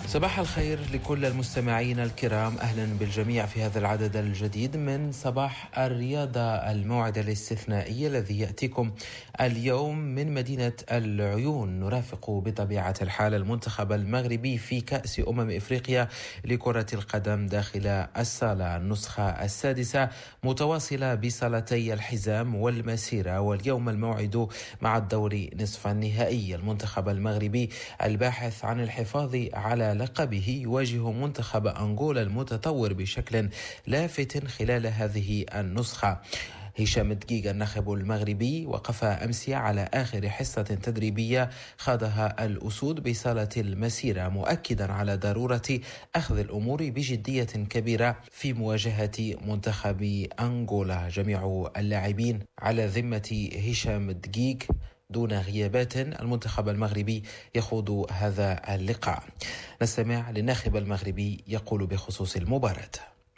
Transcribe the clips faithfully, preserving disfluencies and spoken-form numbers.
صباح الخير لكل المستمعين الكرام، أهلا بالجميع في هذا العدد الجديد من صباح الرياضة، الموعد الاستثنائي الذي يأتيكم اليوم من مدينة العيون. نرافق بطبيعة الحال المنتخب المغربي في كأس أمم إفريقيا لكرة القدم داخل الصالة، النسخة السادسة متواصلة بصالتي الحزام والمسيرة، واليوم الموعد مع الدور نصف النهائي. المنتخب المغربي الباحث عن الحفاظ على لقبه يواجه منتخب أنغولا المتطور بشكل لافت خلال هذه النسخة. هشام دقيق الناخب المغربي وقف أمس على آخر حصة تدريبية خاضها الأسود بصالة المسيرة، مؤكدا على ضرورة أخذ الأمور بجدية كبيرة في مواجهة منتخب أنغولا. جميع اللاعبين على ذمة هشام دقيق دون غيابات. المنتخب المغربي يخوض هذا اللقاء. نستمع للناخب المغربي يقول بخصوص المباراة.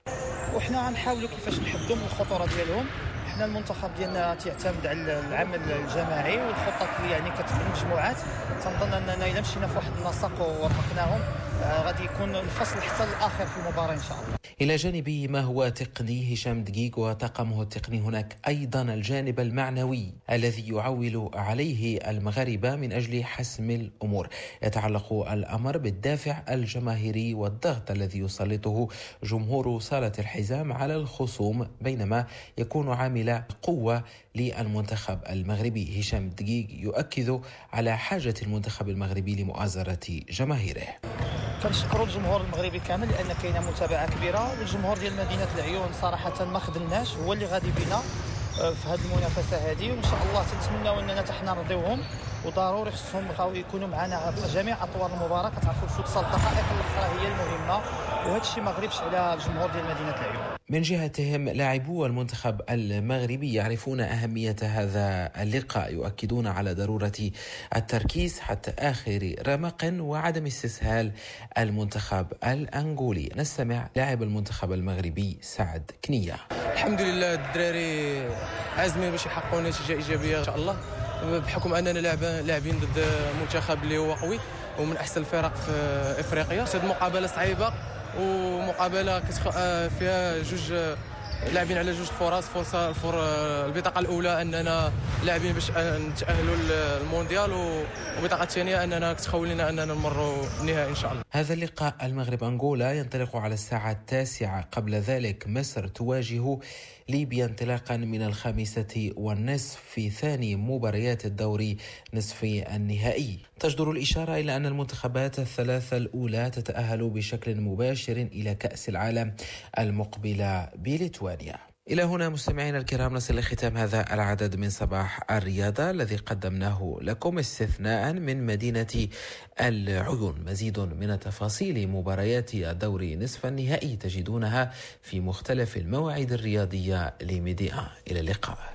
وحنا غنحاولوا كيفاش نحدوا من الخطوره ديالهم. حنا المنتخب ديالنا تعتمد على العمل الجماعي والخطط اللي يعني كتبني مجموعات. تنظن اننا الا مشينا في واحد النسق ووافقناهم آه غادي يكون الفصل حتى الاخر في المباراه ان شاء الله. إلى جانب ما هو تقني هشام دقيق وطاقمه التقني، هناك أيضا الجانب المعنوي الذي يعول عليه المغاربة من أجل حسم الأمور. يتعلق الأمر بالدافع الجماهيري والضغط الذي يسلطه جمهور صالة الحزام على الخصوم، بينما يكون عامل قوة للمنتخب المغربي. هشام دقيق يؤكد على حاجة المنتخب المغربي لمؤازرة جماهيره. كنشكروا الجمهور المغربي كامل لان كاينه متابعه كبيره، والجمهور ديال مدينه العيون صراحه ما خذلناش، هو اللي غادي بينا في هذه المنافسه هذه، وان شاء الله تنتمناو اننا حتى حنا نرضيوهم، وضروري خصهم بغاو يكونوا معنا في جميع اطوار المباراه. كتعرفوا الفوتسال الدقائق الاخرى هي المهمه، وهذا الشيء ما غريبش على الجمهور ديال مدينه العيون. من جهتهم لاعبو المنتخب المغربي يعرفون أهمية هذا اللقاء، يؤكدون على ضرورة التركيز حتى آخر رمق وعدم استسهال المنتخب الأنغولي. نستمع لاعب المنتخب المغربي سعد كنية. الحمد لله الدراري عازمين باش يحققوا نتيجة إيجابية إن شاء الله، بحكم أننا لاعبين ضد منتخب اللي هو قوي ومن أحسن الفرق في إفريقيا. هذه مقابلة صعيبة ومقابله فيها جوج لاعبين على جوج فرص. فرصه الفر البطاقه الاولى اننا لاعبين باش نتاهلوا للمونديال، والبطاقه الثانيه اننا كتخول لنا اننا نمروا النهائي ان شاء الله. هذا اللقاء المغرب انغولا ينطلق على الساعه التاسعه. قبل ذلك مصر تواجه ليبيا انطلاقا من الخامسة والنصف في ثاني مباريات الدوري نصف النهائي. تجدر الإشارة إلى أن المنتخبات الثلاثة الأولى تتأهل بشكل مباشر إلى كأس العالم المقبلة بليتوانيا. إلى هنا مستمعينا الكرام نصل لختام هذا العدد من صباح الرياضة الذي قدمناه لكم استثناء من مدينة العيون. مزيد من تفاصيل مباريات الدور نصف النهائي تجدونها في مختلف المواعيد الرياضية لميديا. إلى اللقاء.